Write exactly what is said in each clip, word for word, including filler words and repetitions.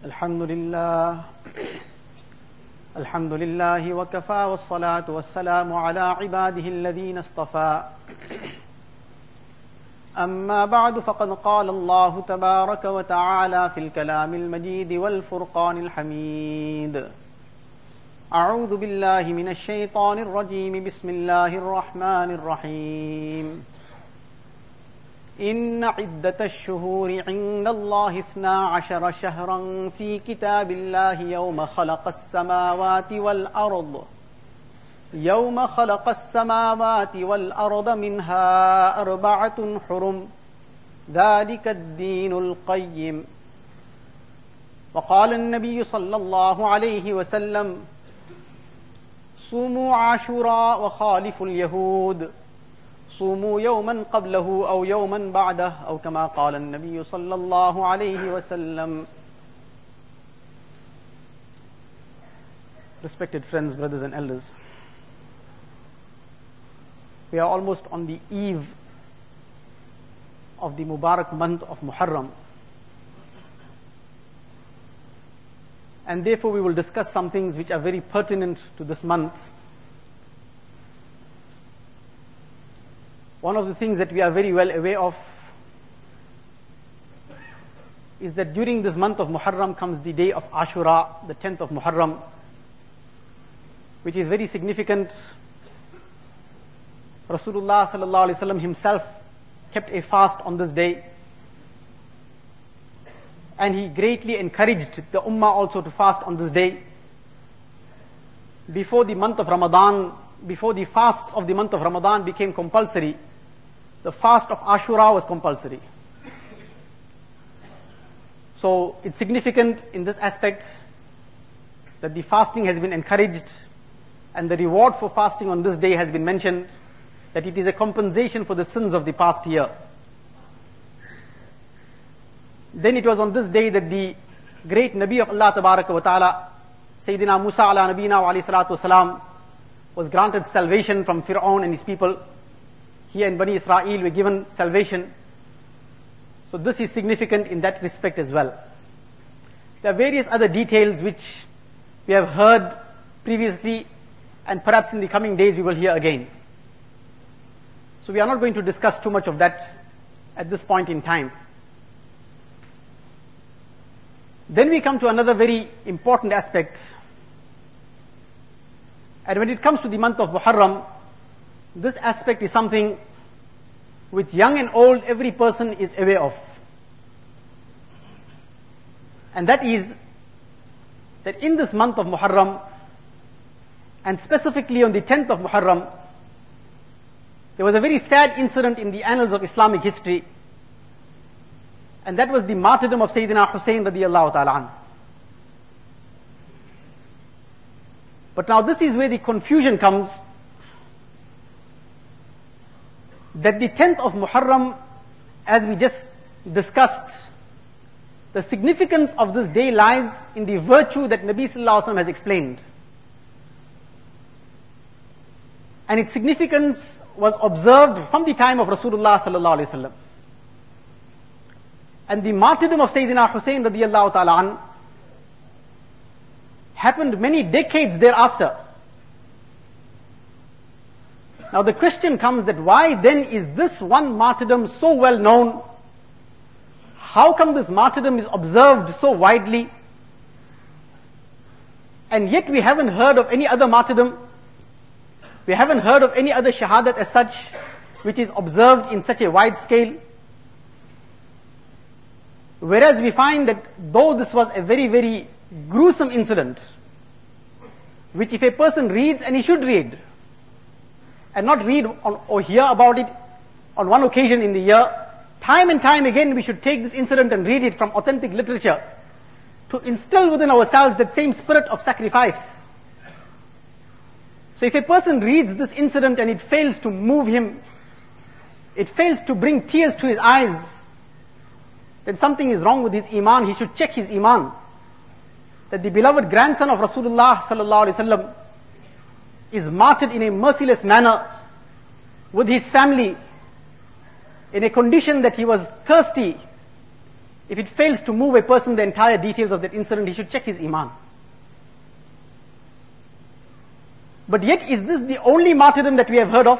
الحمد لله الحمد لله وكفى والصلاة والسلام على عباده الذين اصطفى أما بعد فقد قال الله تبارك وتعالى في الكلام المجيد والفرقان الحميد أعوذ بالله من الشيطان الرجيم بسم الله الرحمن الرحيم إن عدة الشهور عند الله اثنا عشر شهرا في كتاب الله يوم خلق السماوات والأرض يوم خلق السماوات والأرض منها أربعة حرم ذلك الدين القيم. وقال النبي صلى الله عليه وسلم صوموا عاشوراء وخالفوا اليهود صوموا يوما قبله أو يوما بعده أو كما قال النبي صلى الله عليه وسلم. Respected friends, brothers and elders, we are almost on the eve of the Mubarak month of Muharram, and therefore we will discuss some things which are very pertinent to this month. One of the things that we are very well aware of is that during this month of Muharram comes the day of Ashura, the tenth of Muharram, which is very significant. Rasulullah sallallahu alaihi wasallam himself kept a fast on this day, and he greatly encouraged the Ummah also to fast on this day. Before the month of Ramadan, before the fasts of the month of Ramadan became compulsory, the fast of Ashura was compulsory. So it's significant in this aspect that the fasting has been encouraged, and the reward for fasting on this day has been mentioned, that it is a compensation for the sins of the past year. Then it was on this day that the great Nabi of Allah Tabaraka wa Ta'ala, Sayyidina Musa ala Nabina wa alayhi salatu wasalam, was granted salvation from Fir'aun and his people. He and Bani Israel were given salvation. So this is significant in that respect as well. There are various other details which we have heard previously, and perhaps in the coming days we will hear again. So we are not going to discuss too much of that at this point in time. Then we come to another very important aspect. And when it comes to the month of Muharram, this aspect is something which young and old, every person is aware of. And that is that in this month of Muharram, and specifically on the tenth of Muharram, there was a very sad incident in the annals of Islamic history, and that was the martyrdom of Sayyidina Hussein radiyallahu ta'ala anhu. But now this is where the confusion comes, that the tenth of Muharram, as we just discussed, the significance of this day lies in the virtue that Nabi sallallahu alaihi wasallam has explained. And its significance was observed from the time of Rasulullah sallallahu alaihi wasallam. And the martyrdom of Sayyidina Hussein radiyallahu ta'ala anhu happened many decades thereafter. Now the question comes that why then is this one martyrdom so well known? How come this martyrdom is observed so widely? And yet we haven't heard of any other martyrdom. We haven't heard of any other shahadat as such, which is observed in such a wide scale. Whereas we find that though this was a very, very gruesome incident, which if a person reads, and he should read, and not read on, or hear about it on one occasion in the year, time and time again we should take this incident and read it from authentic literature to instill within ourselves that same spirit of sacrifice. So if a person reads this incident and it fails to move him, it fails to bring tears to his eyes, then something is wrong with his iman. He should check his iman. That the beloved grandson of Rasulullah sallallahu alaihi wasallam is martyred in a merciless manner with his family, in a condition that he was thirsty, if it fails to move a person the entire details of that incident, he should check his iman. But yet, is this the only martyrdom that we have heard of?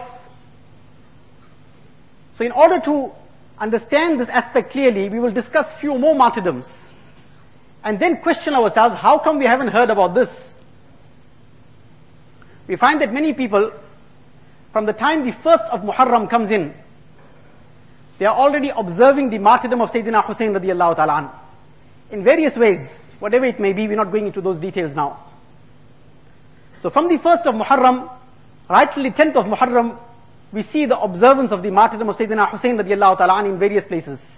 So in order to understand this aspect clearly, we will discuss few more martyrdoms. And then question ourselves, how come we haven't heard about this? We find that many people, from the time the first of Muharram comes in, they are already observing the martyrdom of Sayyidina Hussein radiallahu ta'ala an, in various ways, whatever it may be. We're not going into those details now. So from the first of Muharram, right till the tenth of Muharram, we see the observance of the martyrdom of Sayyidina Hussein radiallahu ta'ala an in various places.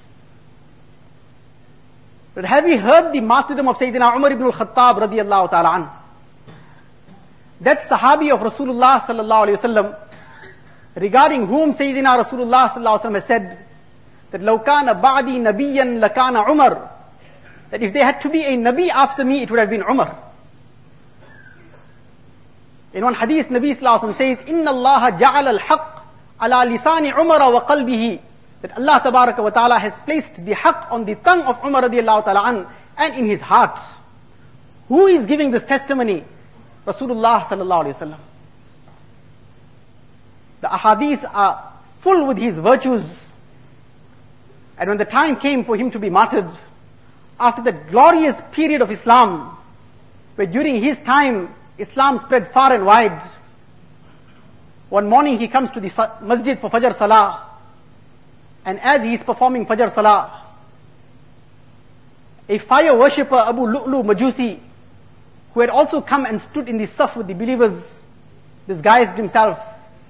But have we heard the martyrdom of Sayyidina Umar ibn al-Khattab radiallahu ta'ala an? That Sahabi of Rasulullah sallallahu alayhi wa sallam, regarding whom Sayyidina Rasulullah sallallahu alayhi wa sallam has said, that لَوْ كَانَ بَعْدِي نَبِيًّا لَكَانَ Umar, that if there had to be a Nabi after me, it would have been Umar. In one hadith, Nabi sallallahu alayhi wa sallam says, إِنَّ اللَّهَ جَعَلَ الْحَقِّ عَلَى لِسَانِ عُمَرَ وَقَلْبِهِ, that Allah tabaraka wa ta'ala has placed the haqq on the tongue of Umar radiallahu ta'ala an, and in his heart. Who is giving this testimony? Rasulullah sallallahu alayhi wa sallam. The ahadith are full with his virtues. And when the time came for him to be martyred, after the glorious period of Islam, where during his time Islam spread far and wide, one morning he comes to the masjid for Fajr Salah, and as he is performing Fajr Salah, a fire worshipper, Abu Lu'lu Majusi, who had also come and stood in the saf with the believers, disguised himself.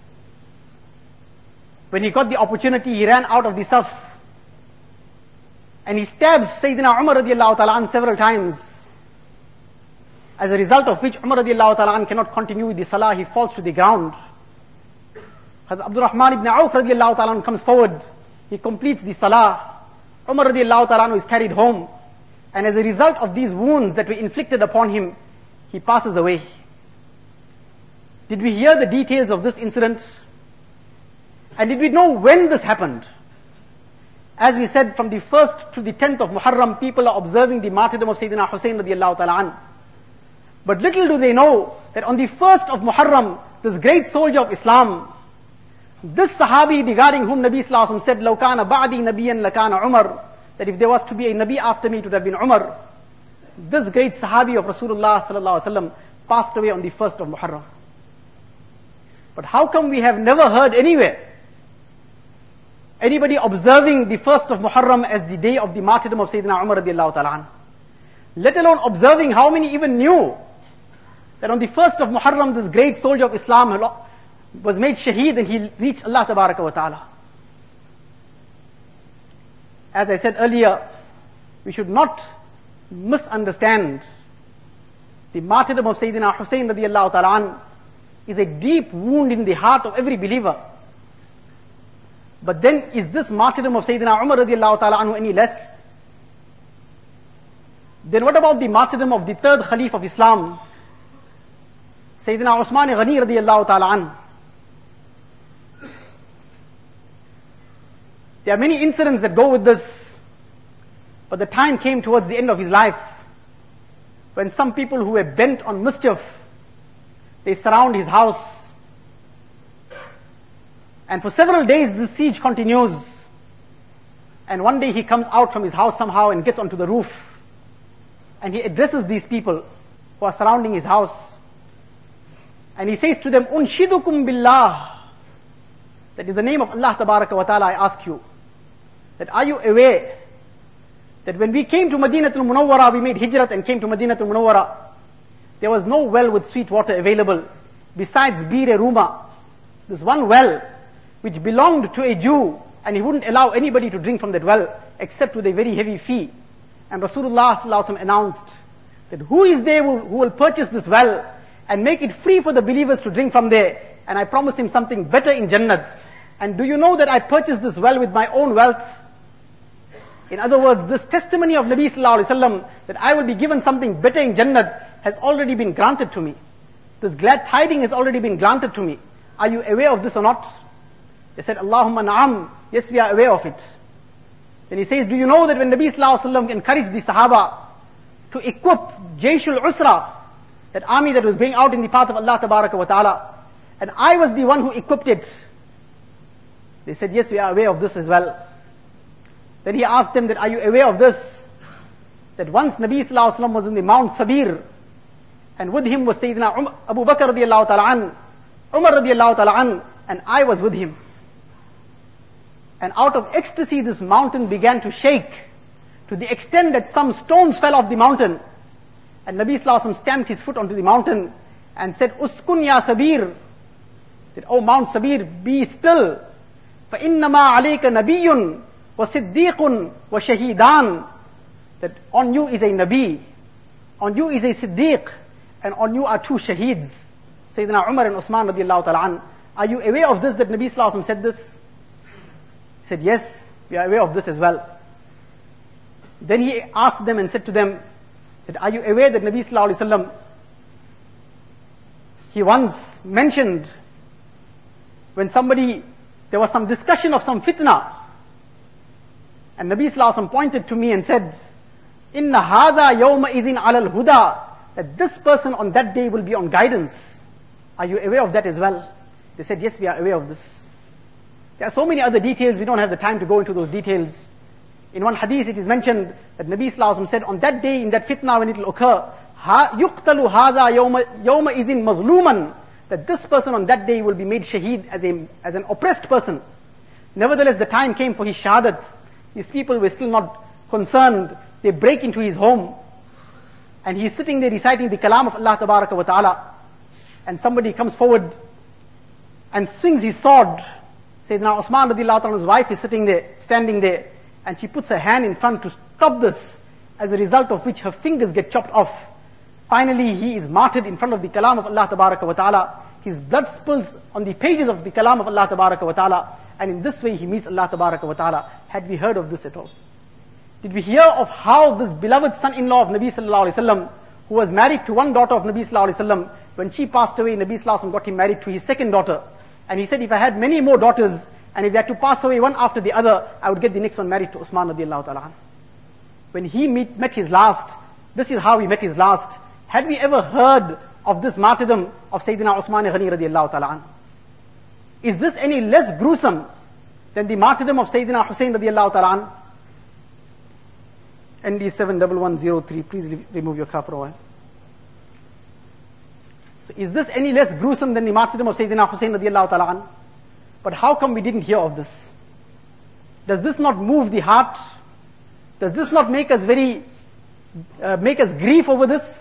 When he got the opportunity, he ran out of the saf, and he stabs Sayyidina Umar radiallahu ta'ala an several times, as a result of which Umar radiallahu ta'ala an cannot continue with the salah. He falls to the ground. Hazrat Abdul Rahman ibn Auf radiallahu ta'ala an comes forward. He completes the salah. Umar radiallahu ta'ala an is carried home, and as a result of these wounds that were inflicted upon him, he passes away. Did we hear the details of this incident? And did we know when this happened? As we said, from the first to the tenth of Muharram, people are observing the martyrdom of Sayyidina Hussein radiallahu ta'ala an. But little do they know that on the first of Muharram, this great soldier of Islam, this Sahabi regarding whom Nabi sallallahu alaihi wasallam said, لَوْ كَانَ بَعْدِي نَبِيًّا لَكَانَ Umar, that if there was to be a Nabi after me, it would have been Umar. This great Sahabi of Rasulullah sallallahu alaihi wasallam passed away on the first of Muharram. But how come we have never heard anywhere anybody observing the first of Muharram as the day of the martyrdom of Sayyidina Umar radiallahu ta'ala an? Let alone observing, how many even knew that on the first of Muharram this great soldier of Islam was made shaheed and he reached Allah tabaraka wa ta'ala. As I said earlier, we should not misunderstand the martyrdom of Sayyidina Hussein radiallahu ta'ala an is a deep wound in the heart of every believer. But then, is this martyrdom of Sayyidina Umar radiallahu ta'ala anhu any less? Then what about the martyrdom of the third Khalif of Islam, Sayyidina Usman Ghani radiallahu ta'ala anhu? There are many incidents that go with this, but the time came towards the end of his life when some people who were bent on mischief, they surround his house. And for several days this siege continues. And one day he comes out from his house somehow and gets onto the roof. And he addresses these people who are surrounding his house. And he says to them, Unshidukum billah, that in the name of Allah tabaraka wa ta'ala I ask you, that are you aware that when we came to Madinatul Munawwara, we made hijrat and came to Madinatul Munawwara, there was no well with sweet water available besides Bir Ruma, this one well which belonged to a Jew, and he wouldn't allow anybody to drink from that well except with a very heavy fee. And Rasulullah sallallahu alaihi wasallam announced that who is there who, who will purchase this well and make it free for the believers to drink from there, and I promise him something better in Jannat. And do you know that I purchased this well with my own wealth? In other words, this testimony of Nabi sallallahu alaihi wasallam that I will be given something better in Jannat has already been granted to me. This glad tidings has already been granted to me. Are you aware of this or not? They said, Allahumma na'am. Yes, we are aware of it. Then he says, do you know that when Nabi Sallallahu Alaihi Wasallam encouraged the Sahaba to equip Jayshul Usra, that army that was going out in the path of Allah Tabaraka wa Ta'ala, and I was the one who equipped it. They said, yes, we are aware of this as well. Then he asked them that, are you aware of this? That once Nabi Sallallahu Alaihi Wasallam was in the Mount Sabir, and with him was Sayyidina um, Abu Bakr radiallahu ta'ala an, Umar radiallahu ta'ala an, and I was with him. And out of ecstasy, this mountain began to shake, to the extent that some stones fell off the mountain. And Nabi Sallallahu Alaihi Wasallam stamped his foot onto the mountain and said, Uskun ya Sabir, that, oh Mount Sabir, be still. فَإِنَّمَا عَلَيْكَ نَبِيٌّ وَصِدِّيقٌ وَشَهِيدًا, that on you is a Nabi, on you is a Siddiq, and on you are two Shaheeds, Sayyidina Umar and Usman radiallahu ta'ala an. Are you aware of this, that Nabi Sallallahu Alaihi Wasallam said this? He said, yes, we are aware of this as well. Then he asked them and said to them, that are you aware that Nabi Sallallahu Alaihi Wasallam, he once mentioned, when somebody, there was some discussion of some fitna, and Nabi Sallallahu Alaihi Wasallam pointed to me and said, Inna hadha yawma idhin alal huda, that this person on that day will be on guidance. Are you aware of that as well? They said, yes, we are aware of this. There are so many other details, we don't have the time to go into those details. In one hadith it is mentioned that Nabi Sallallahu Alaihi Wasallam said, on that day, in that fitna when it will occur, yuqtalu hadha yawma, yawma idhin mazluman, that this person on that day will be made shaheed as, a, as an oppressed person. Nevertheless, the time came for his shahadat. These people were still not concerned. They break into his home, and he's sitting there reciting the kalam of Allah Tabaraka wa Ta'ala, and somebody comes forward and swings his sword. Sayyidina Usman radiallahu ta'ala, his wife is sitting there, standing there, and she puts her hand in front to stop this, as a result of which her fingers get chopped off. Finally, he is martyred in front of the kalam of Allah Tabaraka wa Ta'ala. His blood spills on the pages of the kalam of Allah Tabaraka wa Ta'ala, and in this way he meets Allah Tabaraka wa Ta'ala. Had we heard of this at all? Did we hear of how this beloved son-in-law of Nabi Sallallahu Alaihi Wasallam, who was married to one daughter of Nabi Sallallahu Alaihi Wasallam, when she passed away, Nabi Sallallahu Alaihi Wasallam got him married to his second daughter. And he said, if I had many more daughters, and if they had to pass away one after the other, I would get the next one married to Usman radiallahu ta'ala. When he meet, met his last, this is how he met his last. Had we ever heard of this martyrdom of Sayyidina Usman Ghani radiallahu ta'ala? Is this any less gruesome than the martyrdom of Sayyidina Hussein radiallahu ta'ala? N D seven one one zero three, please remove your car for a while. So is this any less gruesome than the martyrdom of Sayyidina Hussein radiallahu ta'ala? But how come we didn't hear of this? Does this not move the heart? Does this not make us very, uh, make us grieve over this?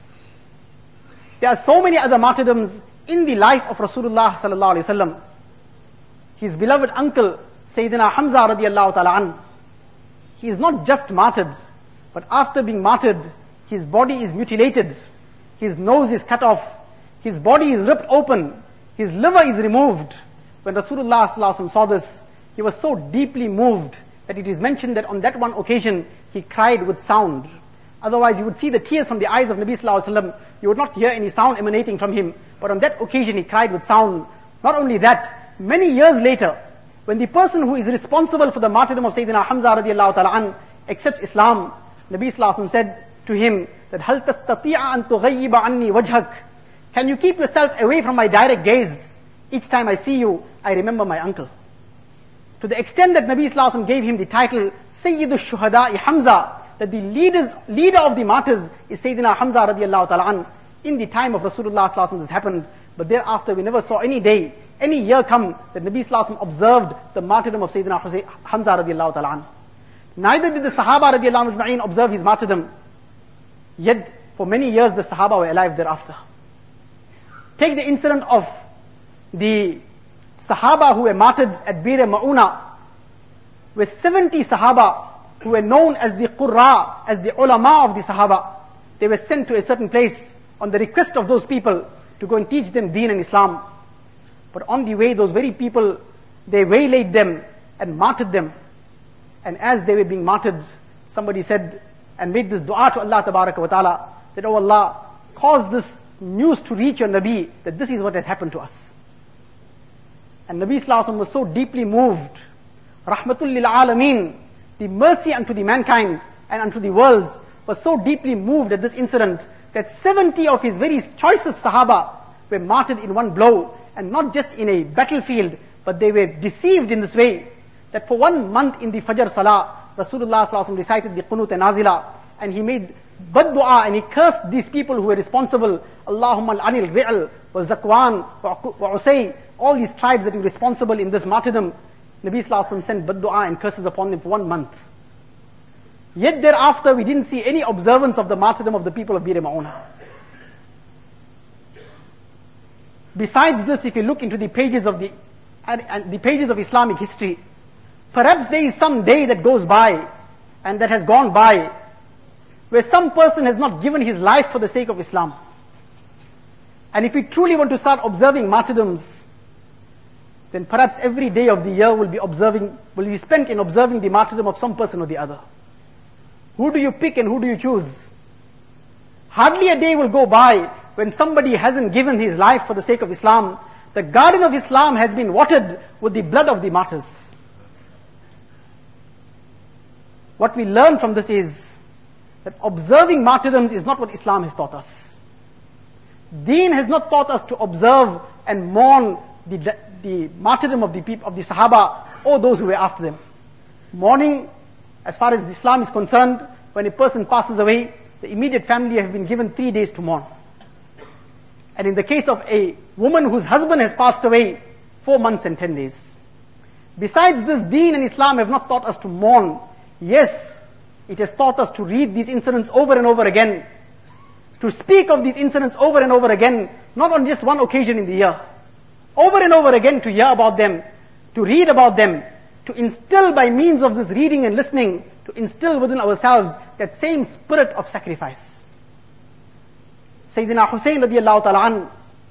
There are so many other martyrdoms in the life of Rasulullah sallallahu alaihi wasallam. His beloved uncle, Sayyidina Hamza radiallahu ta'ala an, he is not just martyred, but after being martyred, his body is mutilated, his nose is cut off, his body is ripped open, his liver is removed. When Rasulullah sallallahu alaihi wasallam saw this, he was so deeply moved that it is mentioned that on that one occasion, he cried with sound. Otherwise, you would see the tears from the eyes of Nabi sallallahu alaihi wasallam. You would not hear any sound emanating from him. But on that occasion, he cried with sound. Not only that, many years later, when the person who is responsible for the martyrdom of Sayyidina Hamza radiallahu ta'ala an accepts Islam, Nabi sallallahu alaihi wasallam said to him that, هَلْ تَسْتَطِيعَ أَن تُغَيِّبَ عَنِّي وَجْهَكَ, can you keep yourself away from my direct gaze? Each time I see you, I remember my uncle. To the extent that Nabi sallallahu alaihi wasallam gave him the title Sayyidu Shuhada'i Hamza, that the leaders, leader of the martyrs is Sayyidina Hamza radiallahu ta'ala an. In the time of Rasulullah sallallahu alaihi wasallam this happened, but thereafter we never saw any day, any year come that Nabi sallallahu alaihi wasallam observed the martyrdom of Sayyidina Hussein, Hamza radiallahu ta'ala an. Neither did the Sahaba radiallahu ajma'in observe his martyrdom, yet for many years the Sahaba were alive thereafter. Take the incident of the Sahaba who were martyred at Bir Ma'una, with seventy Sahaba who were known as the Qurra, as the ulama of the Sahaba. They were sent to a certain place on the request of those people to go and teach them Deen and Islam. But on the way, those very people, they waylaid them and martyred them. And as they were being martyred, somebody said and made this dua to Allah Tabaraka wa Ta'ala, that, oh Allah, cause this news to reach your Nabi, that this is what has happened to us. And Nabi Sallallahu Alaihi Wasallam was so deeply moved, Rahmatul lil Alameen, the mercy unto the mankind and unto the worlds, was so deeply moved at this incident that seventy of his very choicest Sahaba were martyred in one blow, and not just in a battlefield, but they were deceived in this way, that for one month in the Fajr Salah, Rasulullah sallallahu alaihi wasallam recited the Qunut and Nazila, and he made bad dua, and he cursed these people who were responsible. Allahumma al-anil ri'al, wa Zakwan, wa Usay, all these tribes that were responsible in this martyrdom. Nabi sallallahu alaihi wasallam sent bad dua and curses upon them for one month. Yet thereafter we didn't see any observance of the martyrdom of the people of Bir Ma'una. Besides this, if you look into the pages of the, and, and the pages of Islamic history, perhaps there is some day that goes by, and that has gone by, where some person has not given his life for the sake of Islam. And if we truly want to start observing martyrdoms, then perhaps every day of the year will be observing, will be spent in observing the martyrdom of some person or the other. Who do you pick and who do you choose? Hardly a day will go by when somebody hasn't given his life for the sake of Islam. The garden of Islam has been watered with the blood of the martyrs. What we learn from this is that observing martyrdoms is not what Islam has taught us. Deen has not taught us to observe and mourn the, the martyrdom of the people, of the Sahaba, or those who were after them. Mourning, as far as Islam is concerned, when a person passes away, the immediate family have been given three days to mourn. And in the case of a woman whose husband has passed away, four months and ten days. Besides this, Deen and Islam have not taught us to mourn. Yes, it has taught us to read these incidents over and over again, to speak of these incidents over and over again, not on just one occasion in the year. Over and over again to hear about them, to read about them, to instill by means of this reading and listening, to instill within ourselves that same spirit of sacrifice. Sayyidina Hussein radiallahu ta'ala an,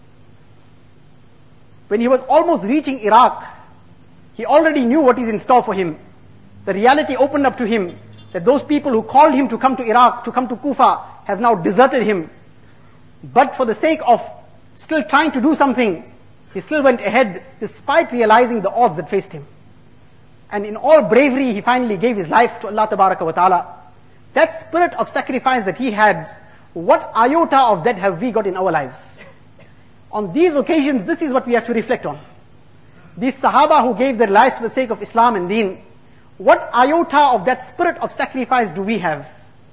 when he was almost reaching Iraq, he already knew what is in store for him. The reality opened up to him that those people who called him to come to Iraq, to come to Kufa, have now deserted him. But for the sake of still trying to do something, he still went ahead despite realizing the odds that faced him. And in all bravery, he finally gave his life to Allah Tabaraka wa Ta'ala. That spirit of sacrifice that he had, what iota of that have we got in our lives? On these occasions, this is what we have to reflect on. These Sahaba who gave their lives for the sake of Islam and Deen, what iota of that spirit of sacrifice do we have?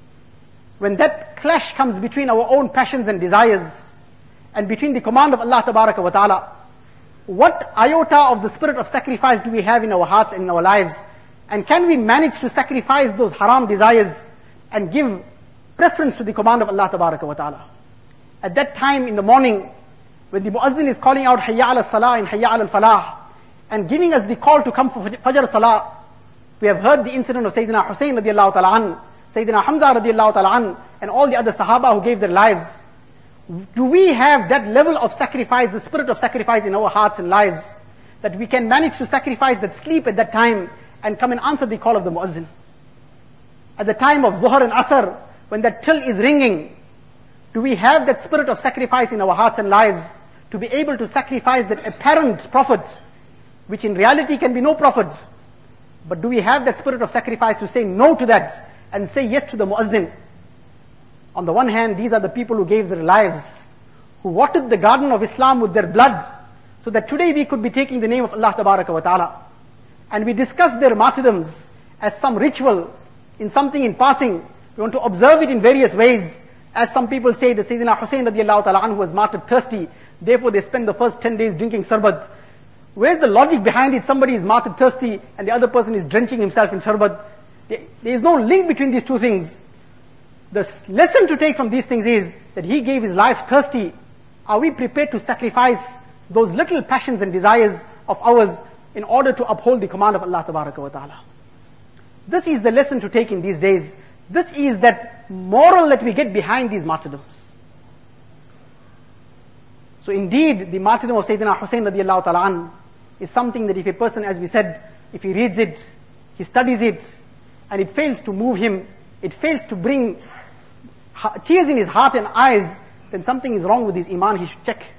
When that clash comes between our own passions and desires, and between the command of Allah Tabaraka wa Ta'ala, what iota of the spirit of sacrifice do we have in our hearts and in our lives? And can we manage to sacrifice those haram desires and give preference to the command of Allah Tabaraka wa Ta'ala? At that time in the morning, when the Muazzin is calling out Hayya ala Salah and Hayya ala Falah, and giving us the call to come for Fajr Salah, we have heard the incident of Sayyidina Hussein radiallahu ta'ala an, Sayyidina Hamza radiallahu ta'ala an, and all the other Sahaba who gave their lives. Do we have that level of sacrifice, the spirit of sacrifice in our hearts and lives, that we can manage to sacrifice that sleep at that time and come and answer the call of the Muazzin? At the time of Zuhr and Asr, when that till is ringing, do we have that spirit of sacrifice in our hearts and lives to be able to sacrifice that apparent profit, which in reality can be no profit? But do we have that spirit of sacrifice to say no to that and say yes to the Muazzin? On the one hand, these are the people who gave their lives, who watered the garden of Islam with their blood, so that today we could be taking the name of Allah Tabaraka wa Ta'ala. And we discuss their martyrdoms as some ritual, in something in passing. We want to observe it in various ways. As some people say, that Sayyidina Hussein radiallahu ta'ala anhu was martyred thirsty, therefore they spend the first ten days drinking sarbat. Where's the logic behind it? Somebody is martyred thirsty and the other person is drenching himself in sarbat. There is no link between these two things. The lesson to take from these things is that he gave his life thirsty. Are we prepared to sacrifice those little passions and desires of ours in order to uphold the command of Allah Tabaraka wa Ta'ala? This is the lesson to take in these days. This is that moral that we get behind these martyrdoms. So indeed, the martyrdom of Sayyidina Hussein radiallahu ta'ala an is something that if a person, as we said, if he reads it, he studies it, and it fails to move him, it fails to bring tears in his heart and eyes, then something is wrong with his iman, he should check.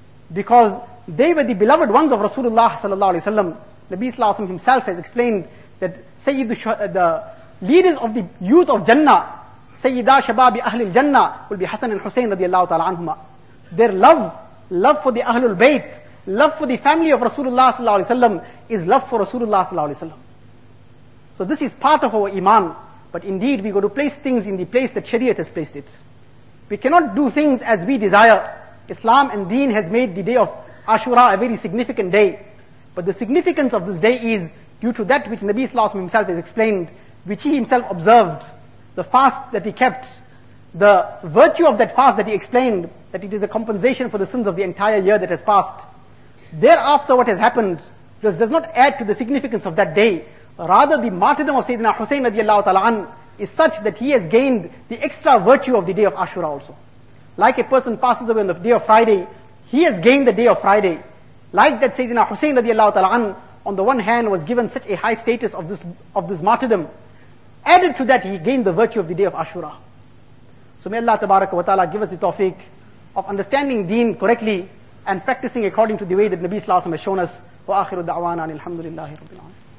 Because they were the beloved ones of Rasulullah sallallahu alaihi wasallam. Nabi sallallahu alaihi wasallam himself has explained that Sayyidu Sh- the leaders of the youth of Jannah, Sayyida Shababi Ahlul Jannah, will be Hassan and Hussein radiallahu ta'ala anhuma. Their love, love for the Ahlul Bayt, love for the family of Rasulullah sallallahu alaihi wasallam is love for Rasulullah sallallahu alaihi wasallam. So this is part of our iman. But indeed, we got to place things in the place that Shariat has placed it. We cannot do things as we desire. Islam and Deen has made the day of Ashura a very significant day. But the significance of this day is due to that which Nabi Sallallahu Alaihi Wasallam himself has explained, which he himself observed, the fast that he kept, the virtue of that fast that he explained, that it is a compensation for the sins of the entire year that has passed. Thereafter what has happened does, does not add to the significance of that day. Rather, the martyrdom of Sayyidina Hussein radiallahu ta'ala an is such that he has gained the extra virtue of the day of Ashura also. Like a person passes away on the day of Friday, he has gained the day of Friday. Like that Sayyidina Hussein radiallahu ta'ala an, on the one hand was given such a high status of this, of this martyrdom. Added to that, he gained the virtue of the day of Ashura. So may Allah tabaraka wa ta'ala give us the tawfiq of understanding Deen correctly and practicing according to the way that Nabi Sallallahu Alaihi Wasallam has shown us. Wa akhiru da'wana alhamdulillahi rabbil alamin.